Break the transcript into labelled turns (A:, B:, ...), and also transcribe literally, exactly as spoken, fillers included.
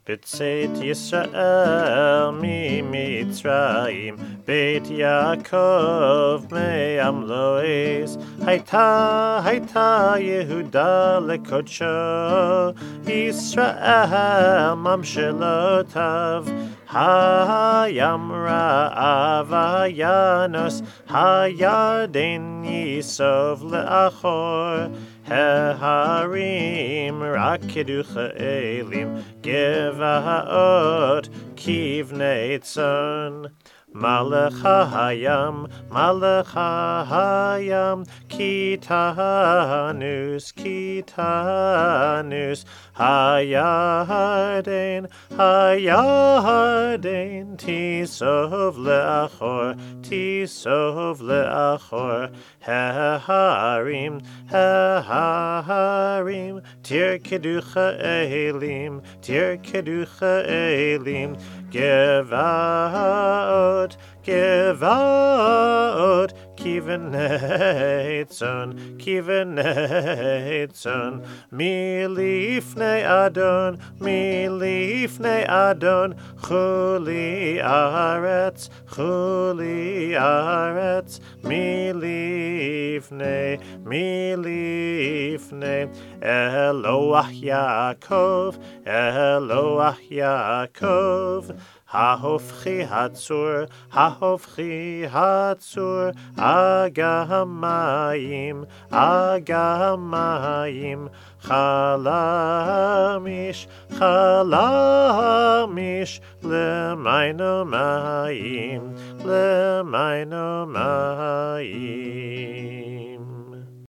A: B'tzeit Yisrael mi Mitzrayim, Beit Yaakov me'am lo'ez. Hayta, hayta Yehuda lekodsho, Yisrael mamshelotav. Hayam ra'av hayanos, Hayarden yisov le'achor. Heharim rakeducha elim, Gevaot kivnei tzon. Malach hayam, Malach hayam, Kitanus, Kitanus, Hayarden, Hayarden, Tisov le'achor, Tisov le'achor, Heharim, Heharim, Tir keducha elim, Tir keducha elim, Gevaot, Gevaot, Kivenei tzon, Kivenei tzon, Milifnei Adon, Milifnei Adon, Chuli aretz, Chuli aretz, Milifnei, Milifnei, Eloah Yaakov, Eloah Yaakov, Hahofchi hatzur, Hahofchi hatzur, Agamayim, Agamayim, Chalamish, Chalamish, Lemaino Mayim, Lemaino Mayim.